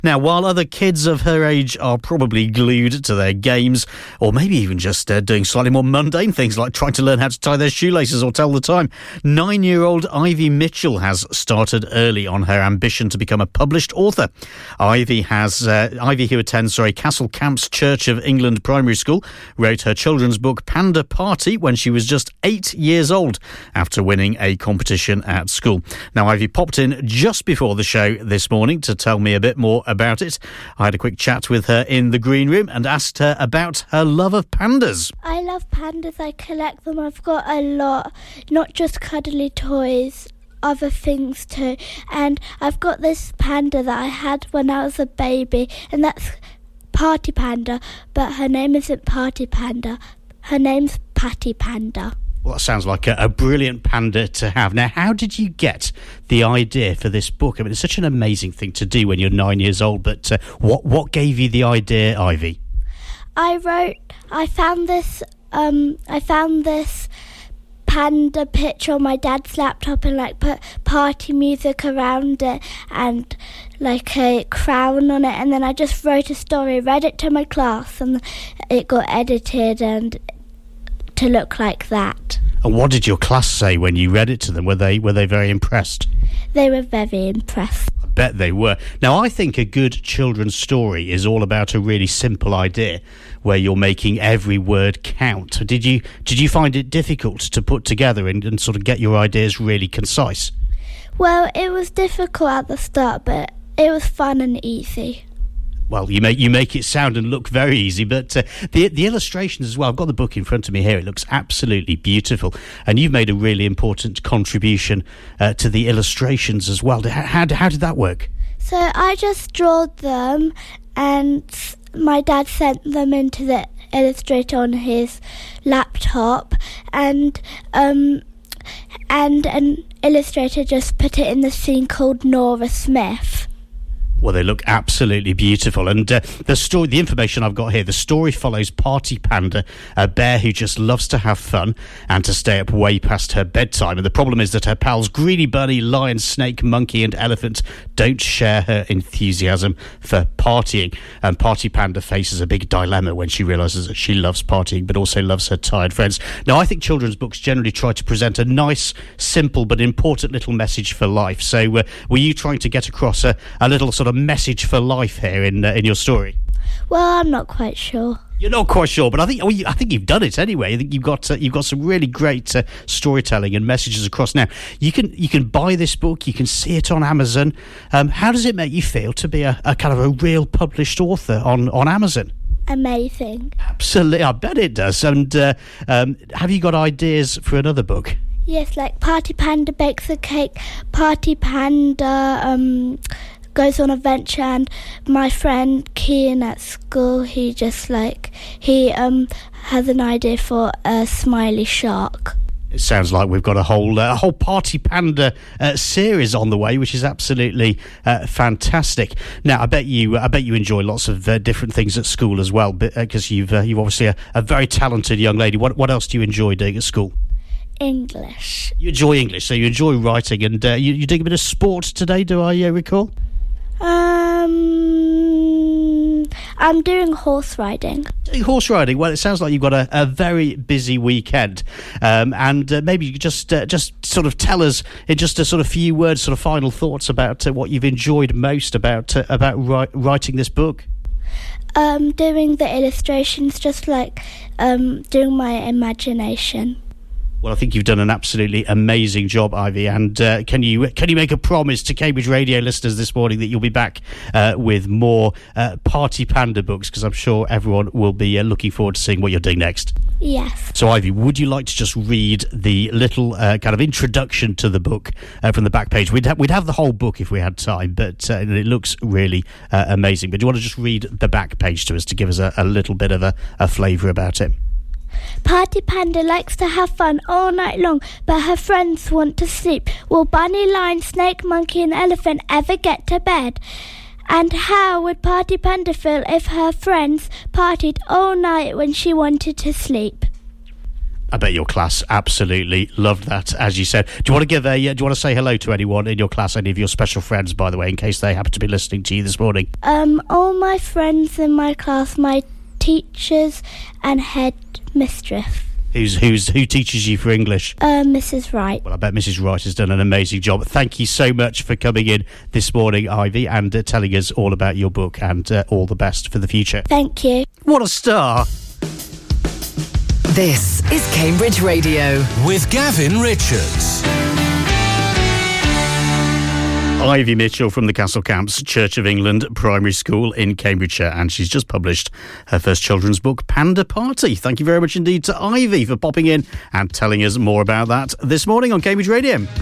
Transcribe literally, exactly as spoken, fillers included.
Now, while other kids of her age are probably glued to their games, or maybe even just uh, doing slightly more mundane things like trying to learn how to tie their shoelaces or tell the time, nine-year-old Ivy Mitchell has started early on her ambition to become a published author. Ivy has uh, Ivy, who attends sorry Castle Camps Church of England Primary School, wrote her children's book Panda Party when she was just eight years old after winning a competition at school. Now, Ivy popped in just before the show this morning to tell me a bit more about it. I had a quick chat with her in the green room and asked her about her love of pandas. I love pandas. I collect them. I've got a lot, not just cuddly toys, other things too. And I've got this panda that I had when I was a baby, and that's Party Panda, but her name isn't Party Panda. Her name's Patty Panda. Well, that sounds like a, a brilliant panda to have. Now, how did you get the idea for this book? I mean, it's such an amazing thing to do when you're nine years old, but uh, what what gave you the idea, Ivy? I wrote, I found this, um, I found this panda picture on my dad's laptop and like put party music around it and like a crown on it, and then I just wrote a story, read it to my class, and it got edited and to look like that. And what did your class say when you read it to them? Were they were they very impressed? They were very impressed. I bet they were. Now, I think a good children's story is all about a really simple idea where you're making every word count. Did you did you find it difficult to put together and, and sort of get your ideas really concise? Well, it was difficult at the start, but it was fun and easy. Well, you make you make it sound and look very easy, but uh, the the illustrations as well. I've got the book in front of me here. It looks absolutely beautiful, and you've made a really important contribution uh, to the illustrations as well. How, how how did that work? So I just drawed them, and my dad sent them into the Illustrator on his laptop, and um and an illustrator just put it in the scene called Nora Smith. Well, they look absolutely beautiful. And uh, the story, the information I've got here, the story follows Party Panda, a bear who just loves to have fun and to stay up way past her bedtime. And the problem is that her pals Greedy Bunny, Lion, Snake, Monkey and Elephant don't share her enthusiasm for partying. And Party Panda faces a big dilemma when she realises that she loves partying but also loves her tired friends. Now, I think children's books generally try to present a nice, simple but important little message for life. So uh, were you trying to get across a, a little sort of message for life here in uh, in your story? Well, I'm not quite sure. You're not quite sure, but I think oh, you, I think you've done it anyway. I think you've got uh, you've got some really great uh, storytelling and messages across. Now, you can you can buy this book. You can see it on Amazon. Um, how does it make you feel to be a, a kind of a real published author on, on Amazon? Amazing. Absolutely, I bet it does. And uh, um, have you got ideas for another book? Yes, like Party Panda bakes a cake. Party Panda um. goes on a venture, and my friend Kian at school, he just like he um has an idea for a smiley shark. It sounds like we've got a whole uh, a whole Party Panda uh, series on the way, which is absolutely uh, fantastic. Now, I bet you I bet you enjoy lots of uh, different things at school as well, because uh, you've uh, you've obviously a, a very talented young lady. What what else do you enjoy doing at school? English. You enjoy English, so you enjoy writing, and uh, you, you doing a bit of sport today, do I uh, recall? Um, I'm doing horse riding. Doing horse riding. Well, it sounds like you've got a, a very busy weekend, um, and uh, maybe you could just uh, just sort of tell us in just a sort of few words, sort of final thoughts about uh, what you've enjoyed most about uh, about ri- writing this book. Um, doing the illustrations, just like um, doing my imagination. Well, I think you've done an absolutely amazing job, Ivy. And uh, can you can you make a promise to Cambridge Radio listeners this morning that you'll be back uh, with more uh, Party Panda books? Because I'm sure everyone will be uh, looking forward to seeing what you're doing next. Yes. So, Ivy, would you like to just read the little uh, kind of introduction to the book uh, from the back page? We'd, ha- we'd have the whole book if we had time, but uh, it looks really uh, amazing. But do you want to just read the back page to us to give us a, a little bit of a, a flavour about it? Party Panda likes to have fun all night long, but her friends want to sleep. Will Bunny, Lion, Snake, Monkey and Elephant ever get to bed? And how would Party Panda feel if her friends partied all night when she wanted to sleep? I bet your class absolutely loved that, as you said. Do you want to give a? Uh, do you want to say hello to anyone in your class, any of your special friends, by the way, in case they happen to be listening to you this morning? Um, all my friends in my class, my teachers and head mistress. Who's who's who teaches you for English? Uh, Missus Wright. Well, I bet Missus Wright has done an amazing job. Thank you so much for coming in this morning, Ivy, and uh, telling us all about your book, and uh, all the best for the future. Thank you. What a star! This is Cambridge Radio with Gavin Richards. Ivy Mitchell from the Castle Camps Church of England Primary School in Cambridgeshire, and she's just published her first children's book, Panda Party. Thank you very much indeed to Ivy for popping in and telling us more about that this morning on Cambridge Radio.